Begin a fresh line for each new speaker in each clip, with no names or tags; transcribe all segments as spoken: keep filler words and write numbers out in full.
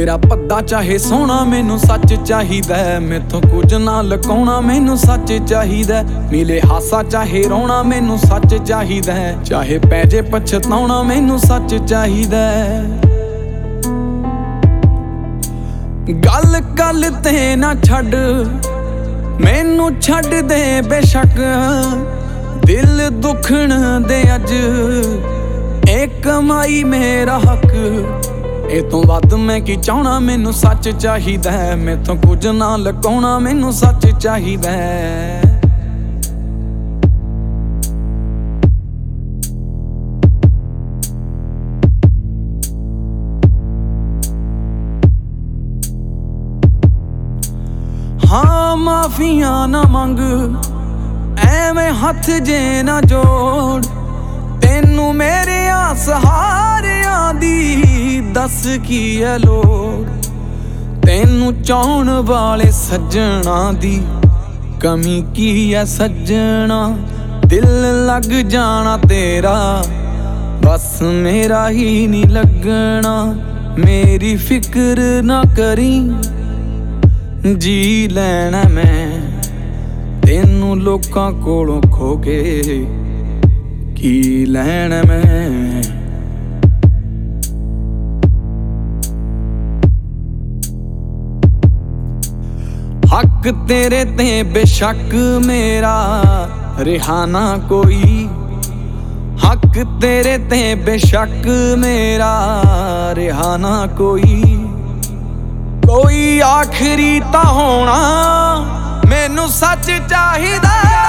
ਤੇਰਾ ਭੱਦਾ ਚਾਹੇ ਸੋਹਣਾ ਮੈਨੂੰ ਸੱਚ ਚਾਹੀਦਾ, ਮੈਥੋਂ ਕੁਝ ਨਾ ਲੁਕਾਉਣਾ ਮੈਨੂੰ ਸੱਚ ਚਾਹੀਦਾ। ਮਿਲੇ ਹਾਸਾ ਚਾਹੇ ਰੋਣਾ ਮੈਨੂੰ ਸੱਚ ਚਾਹੀਦਾ, ਚਾਹੇ ਪੈ ਜੇ ਪਛਤਾਉਣਾ ਮੈਨੂੰ ਸੱਚ ਚਾਹੀਦਾ। ਗੱਲ ਗੱਲ ਤੇ ਨਾ ਛੱਡ ਮੈਨੂੰ ਛੱਡ ਦੇ ਬੇਸ਼ੱਕ, ਦਿਲ ਦੁਖਣ ਦੇ ਅੱਜ ਇਹ ਕਮਾਈ ਮੇਰਾ ਹੱਕ। ਇਹ ਤੋਂ ਵੱਧ ਮੈਂ ਕੀ ਚਾਹਣਾ ਮੈਨੂੰ ਸੱਚ ਚਾਹੀਦਾ, ਮੈਥੋਂ ਕੁਝ ਨਾ ਲੁਕਾਉਣਾ ਮੈਨੂੰ ਸੱਚ ਚਾਹੀਦਾ। ਹਾਂ ਮਾਫੀਆਂ ਨਾ ਮੰਗ ਐਵੇਂ ਹੱਥ ਜੇ ਨਾ ਜੋੜ, ਤੈਨੂੰ ਮੇਰਿਆਂ ਸਹਾਰਿਆਂ ਦੀ ਦੱਸ ਕੀ ਐ ਲੋੜ। ਤੈਨੂੰ ਚਾਹੁਣ ਵਾਲੇ ਸੱਜਣਾ ਦੀ ਕਮੀ ਕੀ ਐ ਸੱਜਣਾ, ਦਿਲ ਲੱਗ ਜਾਣਾ ਤੇਰਾ ਬਸ ਮੇਰਾ ਹੀ ਨਹੀਂ ਲੱਗਣਾ। ਮੇਰੀ ਫਿਕਰ ਨਾ ਕਰੀ ਜੀ ਲੈਣਾ ਮੈਂ ਤੈਨੂੰ ਲੋਕਾਂ ਕੋਲੋਂ ਖੋ ਕੇ ਕੀ ਲੈਣਾ ਮੈਂ। ਹੱਕ ਤੇਰੇ ਤੇ ਬੇਸ਼ੱਕ ਮੇਰਾ ਰਿਹਾ ਨਾ ਕੋਈ, ਹੱਕ ਤੇਰੇ ਤੇ ਬੇਸ਼ੱਕ ਮੇਰਾ ਰਿਹਾ ਨਾ ਕੋਈ। ਕੋਈ ਆਖਰੀ ਤਾਂ ਹੋਣਾ ਮੈਨੂੰ ਸੱਚ ਚਾਹੀਦਾ।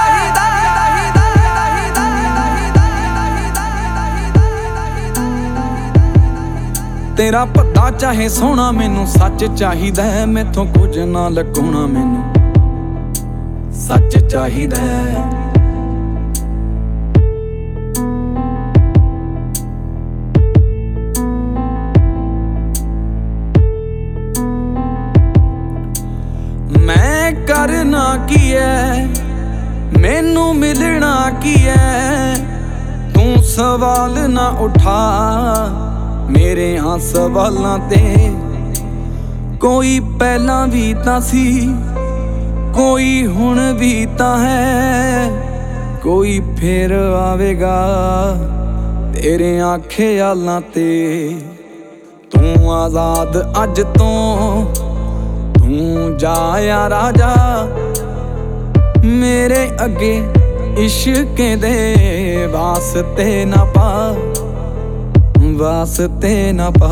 ਤੇਰਾ ਭੱਦਾ ਚਾਹੇ ਸੋਹਣਾ ਮੈਨੂੰ ਸੱਚ ਚਾਹੀਦਾ, ਮੈਥੋਂ ਕੁਝ ਨਾ ਲੁਕਾਉਣਾ ਮੈਨੂੰ ਸੱਚ ਚਾਹੀਦਾ। ਮੈਂ ਕਰਨਾ ਕੀ ਐ ਮੈਨੂੰ ਮਿਲਣਾ ਕੀ ਐ, ਤੂੰ ਸਵਾਲ ਨਾ ਉਠਾ ਮੇਰੇ ਹਾਂ ਸਵਾਲਾਂ ਤੇ। ਕੋਈ ਪਹਿਲਾਂ ਵੀ ਤਾਂ ਸੀ ਕੋਈ ਹੁਣ ਵੀ ਤਾਂ ਹੈ, ਕੋਈ ਫੇਰ ਆਵੇਗਾ ਤੇਰੇ ਖਿਆਲਾਂ ਤੇ। ਤੂੰ ਆਜ਼ਾਦ ਅੱਜ ਤੋਂ ਤੂੰ ਜਾਇਆ ਰਾਜਾ, ਮੇਰੇ ਅੱਗੇ ਇਸ਼ਕ ਦੇ ਵਾਸਤੇ ਨਾ ਪਾ ਵਾਸਤੇ ਨਾ ਪਾ।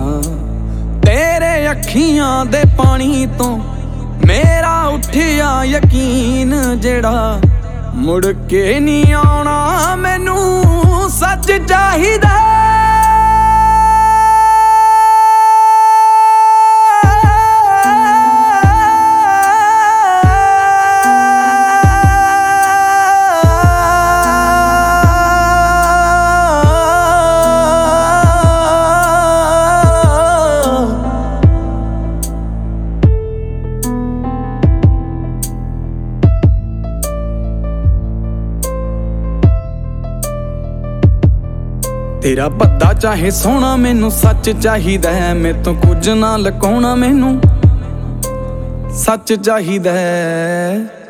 ਤੇਰੇ ਅੱਖੀਆਂ ਦੇ ਪਾਣੀ ਤੋਂ ਮੇਰਾ ਉੱਠਿਆ ਯਕੀਨ ਜਿਹੜਾ ਮੁੜ ਕੇ ਨਹੀਂ ਆਉਣਾ ਮੈਨੂੰ ਸੱਚ ਚਾਹੀਦਾ। ਤੇਰਾ ਭੱਦਾ ਚਾਹੇ ਸੋਹਣਾ ਮੈਨੂੰ ਸੱਚ ਚਾਹੀਦਾ, ਮੈਥੋਂ ਕੁਝ ਨਾ ਲੁਕਾਉਣਾ ਮੈਨੂੰ ਸੱਚ ਚਾਹੀਦਾ।